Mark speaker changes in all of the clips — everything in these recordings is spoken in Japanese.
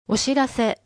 Speaker 1: お知らせ。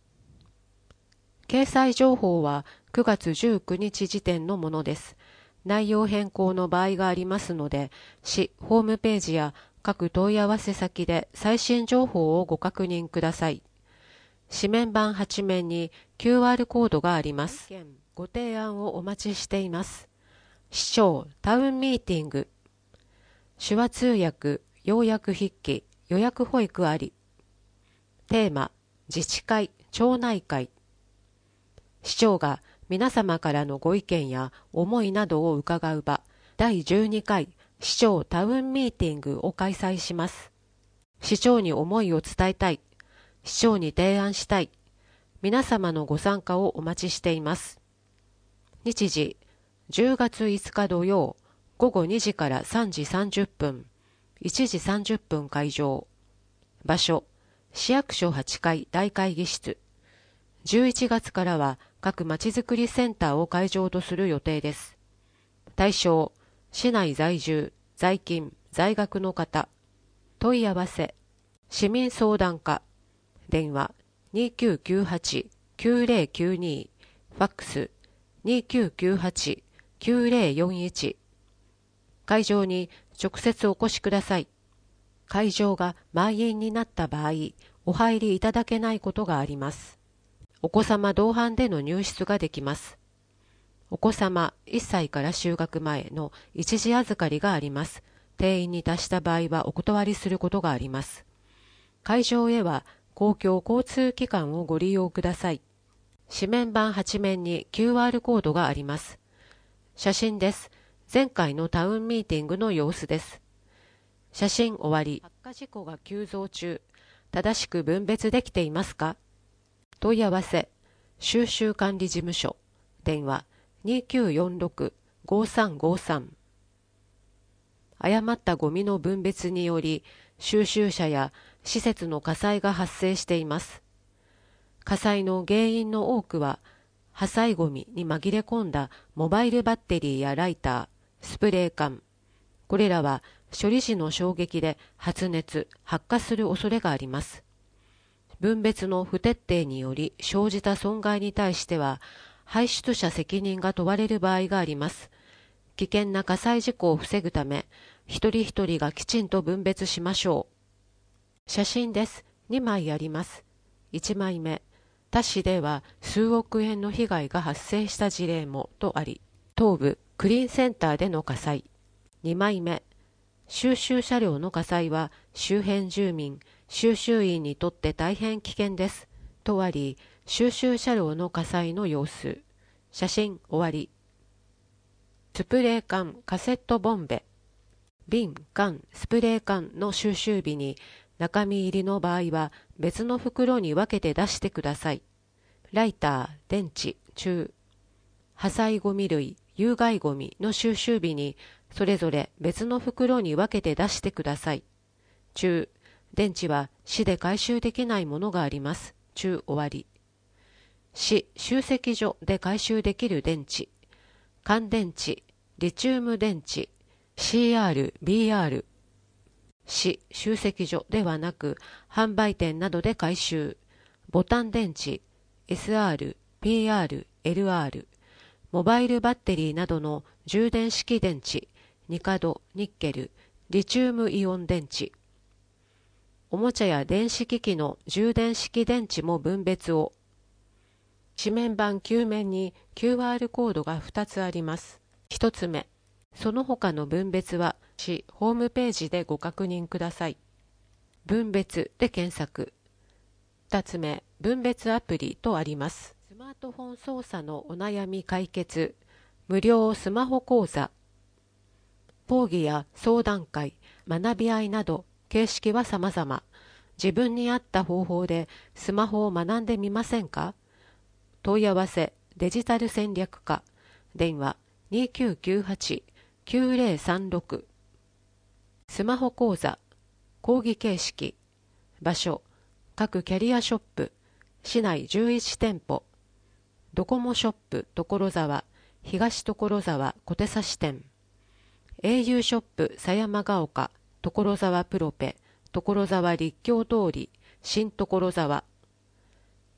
Speaker 1: 掲載情報は9月19日時点のものです。内容変更の場合がありますので、市ホームページや各問い合わせ先で最新情報をご確認ください。紙面版8面に QR コードがあります。ご提案をお待ちしています。市長タウンミーティング。手話通訳、要約筆記、予約保育あり。テーマ、自治会、町内会。市長が皆様からのご意見や思いなどを伺う場、第12回市長タウンミーティングを開催します。市長に思いを伝えたい、市長に提案したい、皆様のご参加をお待ちしています。日時、10月5日土曜、午後2時から3時30分、1時30分会場。場所、市役所8階大会議室。11月からは各まちづくりセンターを会場とする予定です。対象、市内在住、在勤、在学の方。問い合わせ、市民相談課。電話、2998-9092。ファックス、2998-9041。会場に直接お越しください。会場が満員になった場合、お入りいただけないことがあります。お子様同伴での入室ができます。お子様1歳から就学前の一時預かりがあります。定員に達した場合はお断りすることがあります。会場へは公共交通機関をご利用ください。紙面版8面に QR コードがあります。写真です。前回のタウンミーティングの様子です。写真終わり。発火事故が急増中。正しく分別できていますか？問い合わせ、収集管理事務所。電話、2946-5353。誤ったゴミの分別により、収集車や施設の火災が発生しています。火災の原因の多くは、破砕ゴミに紛れ込んだモバイルバッテリーやライター、スプレー缶。これらは処理時の衝撃で発熱・発火する恐れがあります。分別の不徹底により生じた損害に対しては、排出者責任が問われる場合があります。危険な火災事故を防ぐため、一人一人がきちんと分別しましょう。写真です。2枚あります。1枚目、他市では数億円の被害が発生した事例もとあり、東部クリーンセンターでの火災。2枚目、収集車両の火災は周辺住民、収集員にとって大変危険です。とあり、収集車両の火災の様子。写真終わり。スプレー缶、カセットボンベ。瓶、缶、スプレー缶の収集日に中身入りの場合は別の袋に分けて出してください。ライター、電池、中。破砕ゴミ類、有害ゴミの収集日にそれぞれ別の袋に分けて出してください。中、電池は市で回収できないものがあります。中終わり。市集積所で回収できる電池。乾電池、リチウム電池、CR、BR。市集積所ではなく販売店などで回収。ボタン電池、SR、PR、LR。モバイルバッテリーなどの充電式電池、ニカド、ニッケル、リチウムイオン電池。おもちゃや電子機器の充電式電池も分別を。紙面版9面に QR コードが2つあります。1つ目、その他の分別は市ホームページでご確認ください。分別で検索。2つ目、分別アプリとあります。スマートフォン操作のお悩み解決、無料スマホ講座。講義や相談会、学び合いなど形式は様々。自分に合った方法でスマホを学んでみませんか？問い合わせ、デジタル戦略課。電話、2998-9036。スマホ講座、講義形式。場所、各キャリアショップ、市内11店舗。ドコモショップ所沢、東所沢小手指店。au ショップ狭山ヶ丘、所沢プロペ、所沢立教通り、新所沢。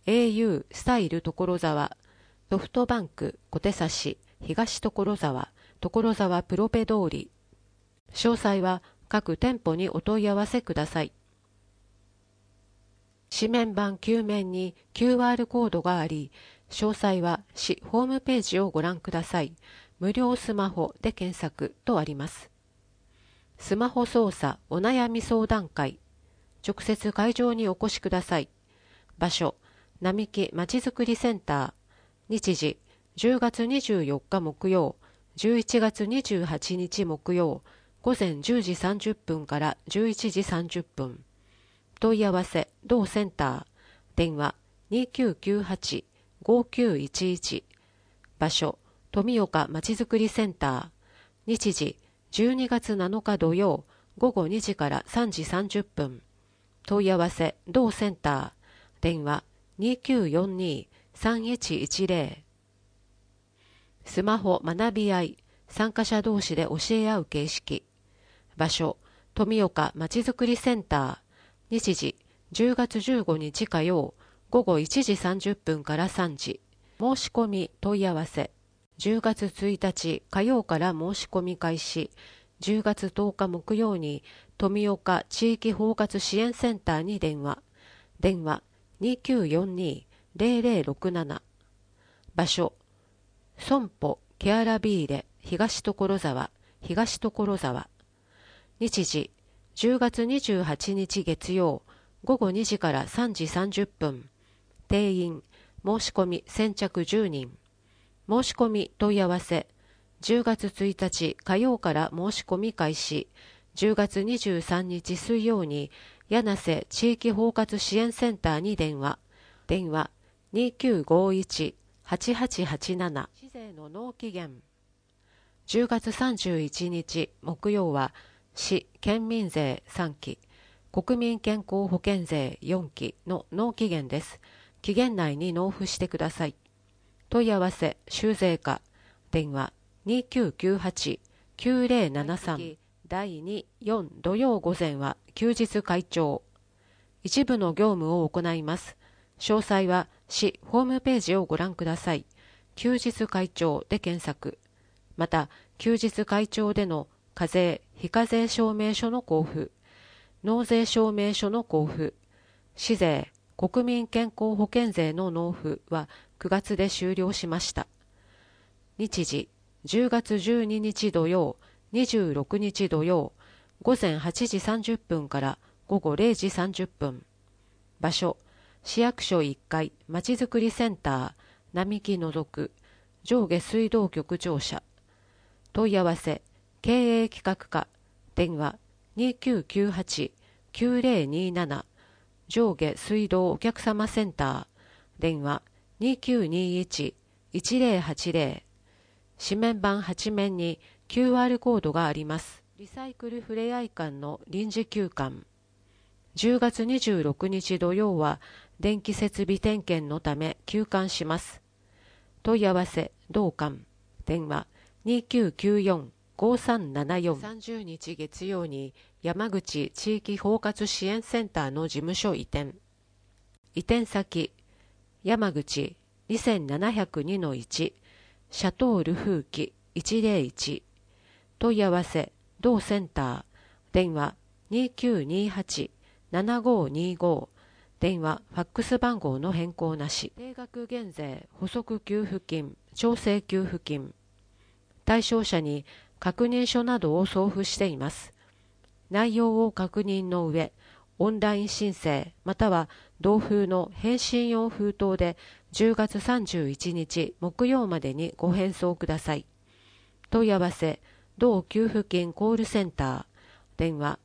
Speaker 1: au スタイル所沢、ソフトバンク小手指東所沢、所沢プロペ通り。詳細は各店舗にお問い合わせください。紙面版9面に QR コードがあり、詳細は市ホームページをご覧ください。無料スマホで検索とあります。スマホ操作お悩み相談会。直接会場にお越しください。場所、並木まちづくりセンター。日時、10月24日木曜、11月28日木曜、午前10時30分から11時30分。問い合わせ、同センター。電話、2998-5911。場所、富岡まちづくりセンター。日時、12月7日土曜、午後2時から3時30分。問い合わせ、同センター。電話、2942-3110。スマホ学び合い、参加者同士で教え合う形式。場所、富岡まちづくりセンター。日時、10月15日火曜、午後1時30分から3時。申し込み問い合わせ。10月1日火曜から申し込み開始。10月10日木曜に富岡地域包括支援センターに電話。電話 2942-0067。場所、損保ケアラビーレ東所沢、東所沢。日時、10月28日月曜、午後2時から3時30分。定員、申し込み先着10人。申し込み問い合わせ。10月1日火曜から申し込み開始。10月23日水曜に柳瀬地域包括支援センターに電話。電話 2951-8887。市税の納期限。10月31日木曜は市県民税3期、国民健康保険税4期の納期限です。期限内に納付してください。問い合わせ、修税課。電話2998-9073。第2、4土曜午前は休日会長。一部の業務を行います。詳細は市ホームページをご覧ください。休日会長で検索。また、休日会長での課税・非課税証明書の交付、納税証明書の交付、市税・国民健康保険税の納付は9月で終了しました。日時、10月12日土曜、26日土曜、午前8時30分から午後0時30分。場所、市役所1階まちづくりセンター、並木のぞく、上下水道局庁舎。問い合わせ、経営企画課。電話、2998-9027。上下水道お客様センター。電話、2921-1080。紙面版8面に QR コードがあります。リサイクルふれあい館の臨時休館。10月26日土曜は電気設備点検のため休館します。問い合わせ、同館。電話、2994-5374。30日月曜に山口地域包括支援センターの事務所移転。移転先、山口 2702-1、シャトール風紀101。問い合わせ、同センター。電話、2928-7525。電話、ファックス番号の変更なし。定額減税、補足給付金、調整給付金。対象者に確認書などを送付しています。内容を確認の上、オンライン申請または同封の返信用封筒で10月31日木曜までにご返送ください。問い合わせ、同給付金コールセンター。電話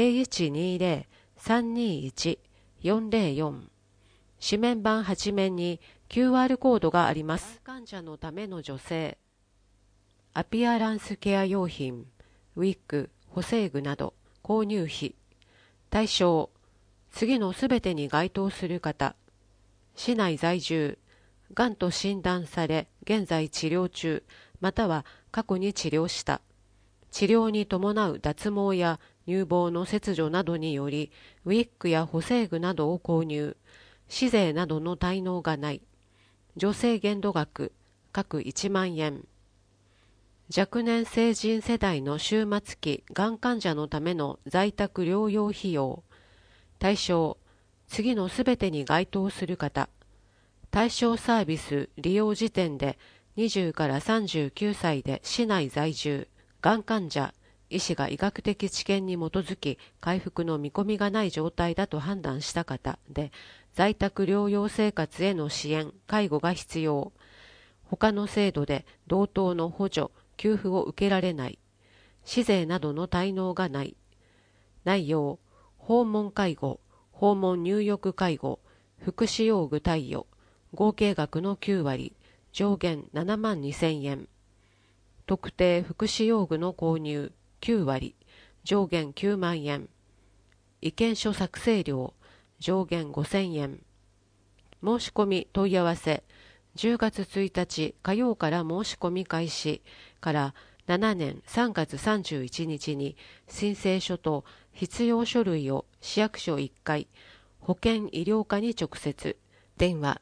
Speaker 1: 0120-321-404。紙面版8面に QR コードがあります。患者のための女性。アピアランスケア用品、ウィッグ、補正具など、購入費。対象、次のすべてに該当する方。市内在住、がんと診断され、現在治療中、または過去に治療した。治療に伴う脱毛や乳房の切除などにより、ウィッグや補正具などを購入。 市税などの滞納がない。助成限度額、各1万円。若年成人世代の終末期がん患者のための在宅療養費用。対象、次のすべてに該当する方。対象サービス利用時点で20から39歳で市内在住、がん患者、医師が医学的知見に基づき回復の見込みがない状態だと判断した方で、在宅療養生活への支援・介護が必要。他の制度で同等の補助・給付を受けられない。市税などの滞納がない。内容、訪問介護、訪問入浴介護、福祉用具貸与、合計額の9割、上限7万2000円。特定福祉用具の購入、9割、上限9万円。意見書作成料、上限5000円。申し込み問い合わせ、10月1日火曜から申し込み開始から7年3月31日に申請書と必要書類を市役所1階、保健医療課に直接、電話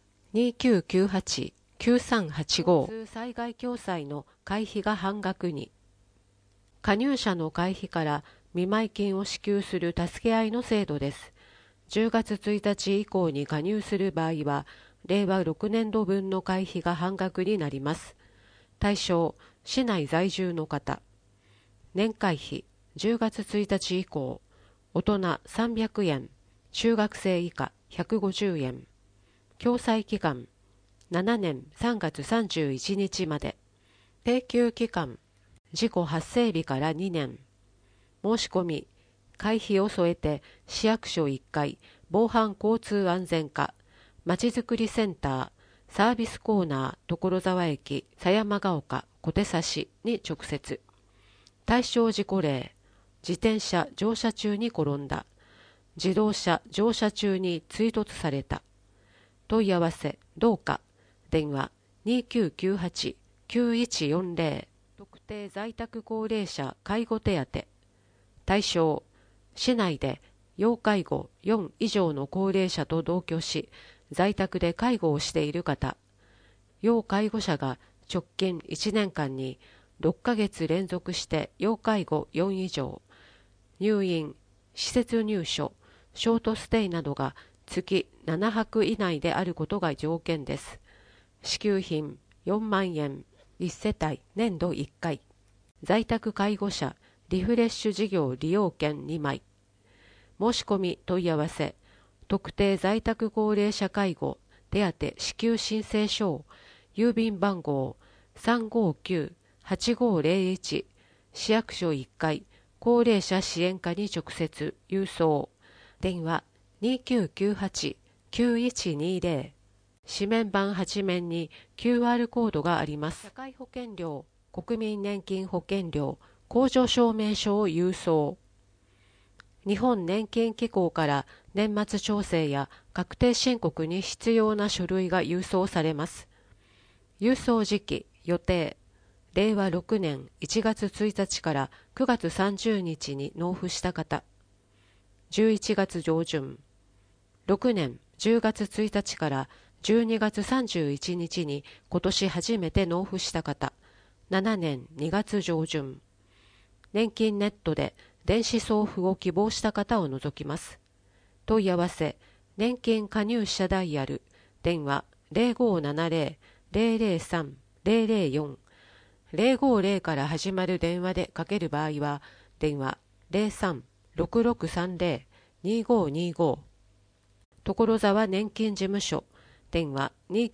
Speaker 1: 2998-9385。災害共済の会費が半額に。加入者の会費から見舞金を支給する助け合いの制度です。10月1日以降に加入する場合は、令和6年度分の会費が半額になります。対象、市内在住の方。年会費、10月1日以降、大人300円、中学生以下150円。共済期間、7年3月31日まで。請求期間、事故発生日から2年。申し込み、会費を添えて市役所1階、防犯交通安全課、まちづくりセンター、サービスコーナー所沢駅、狭山ヶ丘、小手差しに直接。対象事故例、自転車乗車中に転んだ。自動車乗車中に追突された。問い合わせ、どうか。電話2998-9140。特定在宅高齢者介護手当。対象、市内で要介護4以上の高齢者と同居し、在宅で介護をしている方。要介護者が直近1年間に6ヶ月連続して要介護4以上。入院、施設入所、ショートステイなどが月7泊以内であることが条件です。支給品4万円、1世帯年度1回。在宅介護者リフレッシュ事業利用券2枚。申し込み問い合わせ、特定在宅高齢者介護手当支給申請書を郵便番号359-8501市役所1階高齢者支援課に直接郵送。電話2998-9120。紙面版8面に QR コードがあります。社会保険料、国民年金保険料、控除証明書を郵送。日本年金機構から年末調整や確定申告に必要な書類が郵送されます。郵送時期、予定、令和6年1月1日から9月30日に納付した方。11月上旬。6年10月1日から12月31日に今年初めて納付した方。7年2月上旬。年金ネットで電子送付を希望した方を除きます。問い合わせ、年金加入者ダイヤル、電話0570-003-004。050から始まる電話でかける場合は、電話03-6630-2525。所沢年金事務所、電話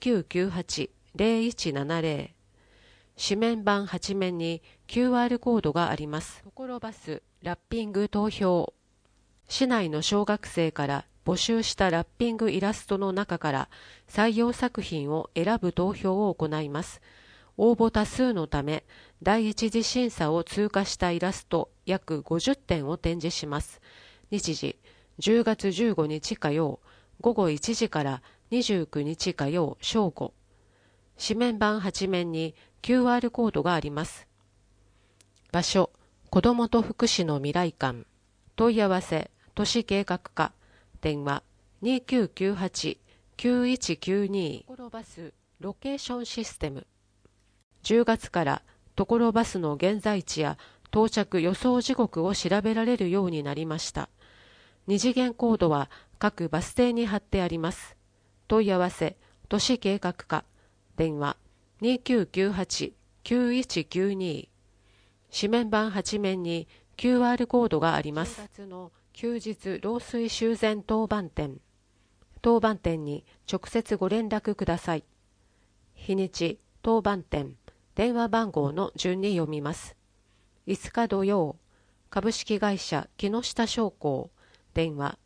Speaker 1: 2998-0170。紙面版8面に QR コードがあります。所バスラッピング投票。市内の小学生から募集したラッピングイラストの中から採用作品を選ぶ投票を行います。応募多数のため、第一次審査を通過したイラスト約50点を展示します。日時、10月15日火曜、午後1時から29日火曜正午。紙面版8面に QR コードがあります。場所、子どもと福祉の未来館。問い合わせ、都市計画課。電話 9192ところバスロケーションシステム。10月からところバスの現在地や到着予想時刻を調べられるようになりました。二次元コードは各バス停に貼ってあります。問い合わせ、都市計画課、電話2998-9192。紙面板8面に QR コードがあります。10月の休日漏水修繕当番店。当番店に直接ご連絡ください。日にち、当番店、電話番号の順に読みます。5日土曜、株式会社木下商工、電話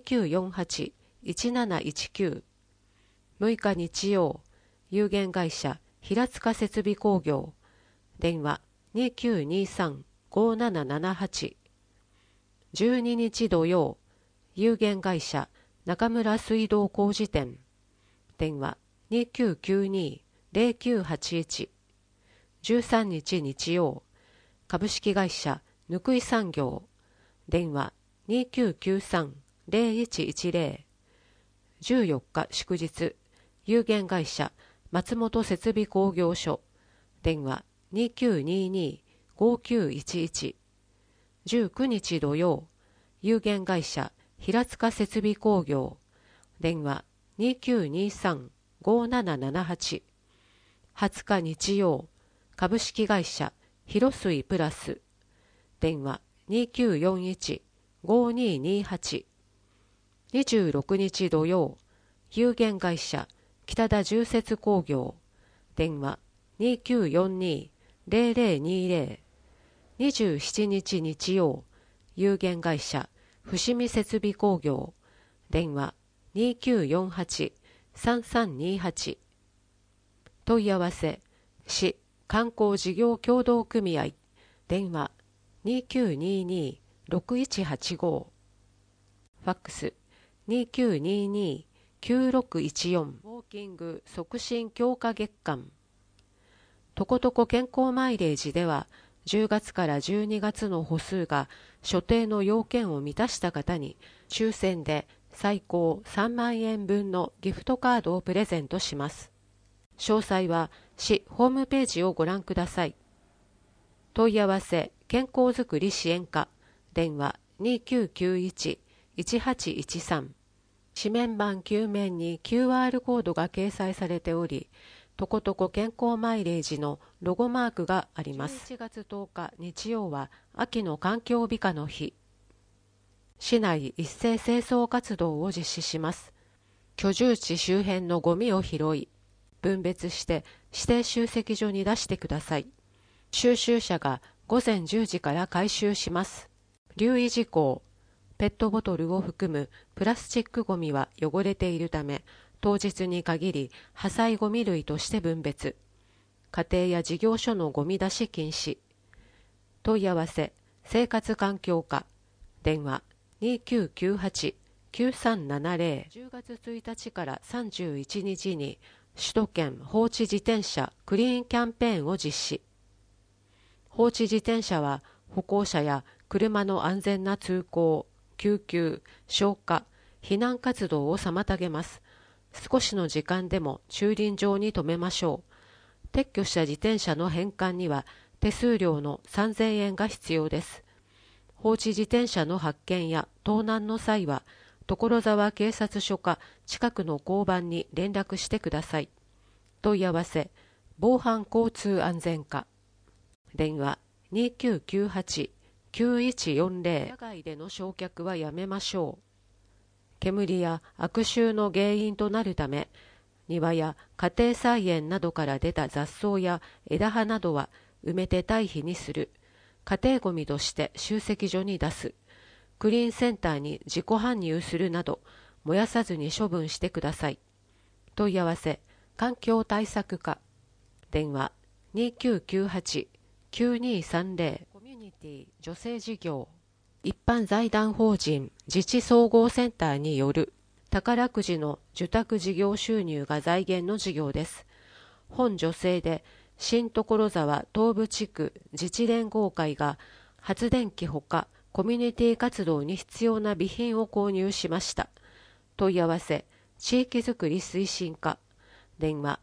Speaker 1: 2948-1719。6日日曜、有限会社平塚設備工業、電話2923-5778。12日土曜、有限会社中村水道工事店、電話2992-0981。13日日曜、株式会社ぬくい産業、電話2993-0110。14日祝日、有限会社松本設備工業所、電話2922-5911。19日土曜、有限会社平塚設備工業、電話2923-5778。20日日曜、株式会社広水プラス、電話2941-5228。26日土曜、有限会社北田重設工業、電話2942-0020。27日日曜、有限会社伏見設備工業、電話2948-3328。問い合わせ、市観光事業協同組合、電話2922-6185。ファックス2922-9614。ウォーキング促進強化月間。とことこ健康マイレージでは、10月から12月の歩数が所定の要件を満たした方に、抽選で最高3万円分のギフトカードをプレゼントします。詳細は市ホームページをご覧ください。問い合わせ、健康づくり支援課、電話2991-1813。紙面板9面に QR コードが掲載されており、とことこ健康マイレージのロゴマークがあります。11月10日日曜は秋の環境美化の日。市内一斉清掃活動を実施します。居住地周辺のゴミを拾い、分別して指定集積所に出してください。収集車が午前10時から回収します。留意事項。ペットボトルを含むプラスチックゴミは汚れているため、当日に限り破砕ゴミ類として分別。家庭や事業所のゴミ出し禁止。問い合わせ、生活環境課、電話2998-9370。10月1日から31日に首都圏放置自転車クリーンキャンペーンを実施。放置自転車は歩行者や車の安全な通行、救急、消火、避難活動を妨げます。少しの時間でも駐輪場に停めましょう。撤去した自転車の返還には手数料の3000円が必要です。放置自転車の発見や盗難の際は、所沢警察署か近くの交番に連絡してください。問い合わせ、防犯交通安全課。電話2998-9140。野外での焼却はやめましょう。煙や悪臭の原因となるため、庭や家庭菜園などから出た雑草や枝葉などは埋めて堆肥にする。家庭ごみとして集積所に出す。クリーンセンターに自己搬入するなど、燃やさずに処分してください。問い合わせ、環境対策課。電話2998-9230。コミュニティ女性事業。一般財団法人自治総合センターによる宝くじの受託事業収入が財源の事業です。本助成で新所沢東部地区自治連合会が発電機ほかコミュニティ活動に必要な備品を購入しました。問い合わせ、 地域づくり推進課、電話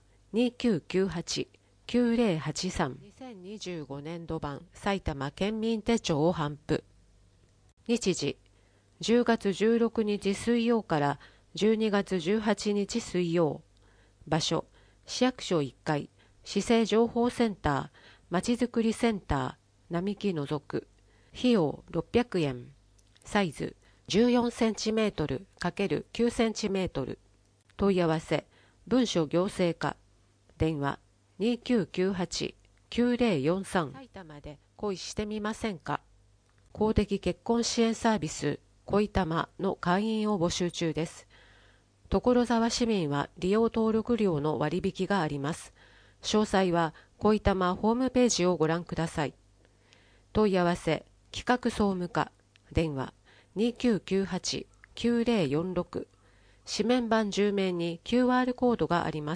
Speaker 1: 2998-9083。2025年度版埼玉県民手帳を頒布。日時10月16日水曜から12月18日水曜。場所市役所1階市政情報センターまちづくりセンター並木のぞく。費用600円。サイズ14センチメートル ×9 センチメートル。問い合わせ文書行政課、電話2998-9043。埼玉で恋してみませんか。公的結婚支援サービス恋たまの会員を募集中です。所沢市民は利用登録料の割引があります。詳細は恋たまホームページをご覧ください。問い合わせ企画総務課、電話2998-9046。紙面版10面に QR コードがあります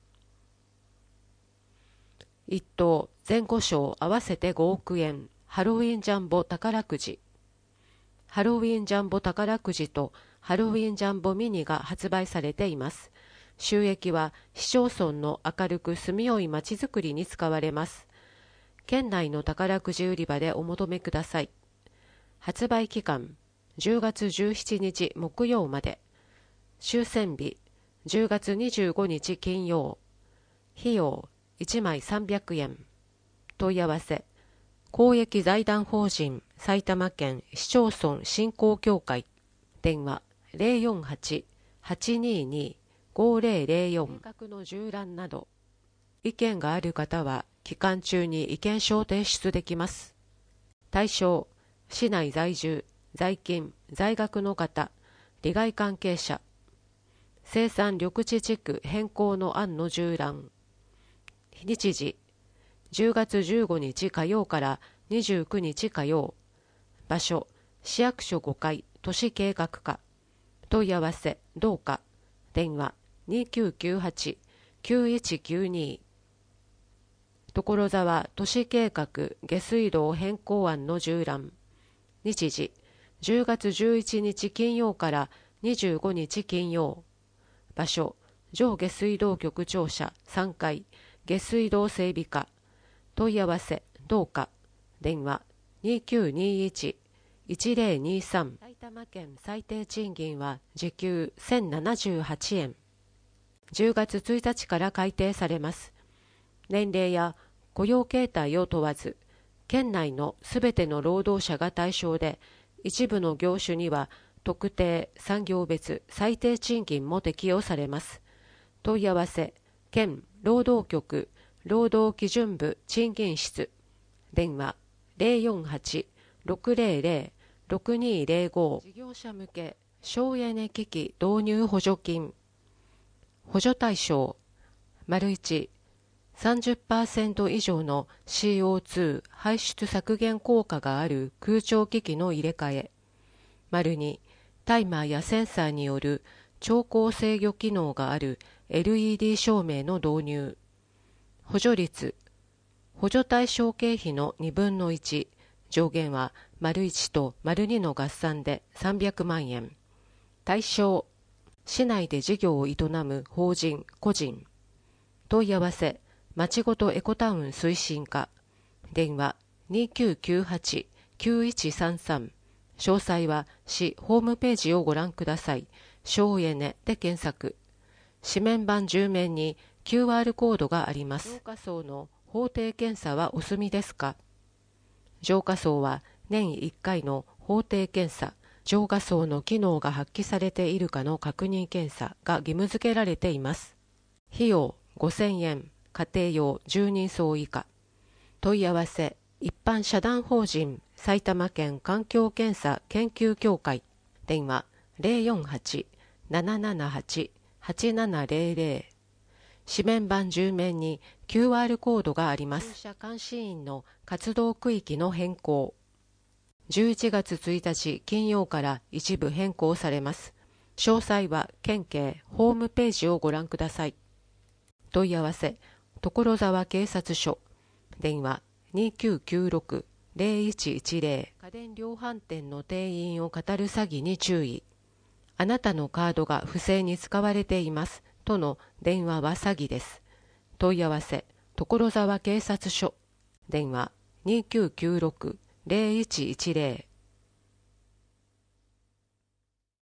Speaker 1: 。1等前後賞合わせて5億円ハロウィンジャンボ宝くじ。ハロウィンジャンボ宝くじとハロウィンジャンボミニが発売されています。収益は市町村の明るく住みよいまちづくりに使われます。県内の宝くじ売り場でお求めください。発売期間10月17日木曜まで。終戦日10月25日金曜。費用1枚300円。問い合わせ公益財団法人埼玉県市町村振興協会、電話048-822-5004。計画の縦覧など意見がある方は期間中に意見書を提出できます。対象市内在住在勤在学の方、利害関係者。生産緑地地区変更の案の縦覧。日時10月15日火曜から29日火曜。場所市役所5階都市計画課。問い合わせどうか、電話2998-9192。所沢都市計画下水道変更案の縦覧。日時10月11日金曜から25日金曜。場所上下水道局庁舎3階下水道整備課。問い合わせどうか、電話2921-1023。埼玉県最低賃金は時給1078円。10月1日から改定されます。年齢や雇用形態を問わず、県内のすべての労働者が対象で、一部の業種には特定産業別最低賃金も適用されます。問い合わせ県労働局労働基準部賃金室、電話048-600-6205。事業者向け省エネ機器導入補助金。補助対象 ①30% 以上の CO2 排出削減効果がある空調機器の入れ替え。2タイマーやセンサーによる調光制御機能がある LED 照明の導入。補助率補助対象経費の2分の1、上限は ① と ② の合算で300万円。対象市内で事業を営む法人個人。問い合わせまちごとエコタウン推進課、電話2998-9133。詳細は市ホームページをご覧ください。省エネで検索。紙面版10面に QR コードがあります。浄化槽の法定検査はお済みですか。浄化槽は年1回の法定検査、浄化槽の機能が発揮されているかの確認検査が義務付けられています。費用5000円。家庭用10人層以下。問い合わせ一般社団法人埼玉県環境検査研究協会、電話048-778-8700。紙面版10面に QR コードがあります。社監視員の活動区域の変更。11月1日金曜から一部変更されます。詳細は県警ホームページをご覧ください。問い合わせ所沢警察署、電話2996-0110。家電量販店の店員を語る詐欺に注意。 あなたのカードが不正に使われていますとの電話は詐欺です。問い合わせ所沢警察署。電話2996-0110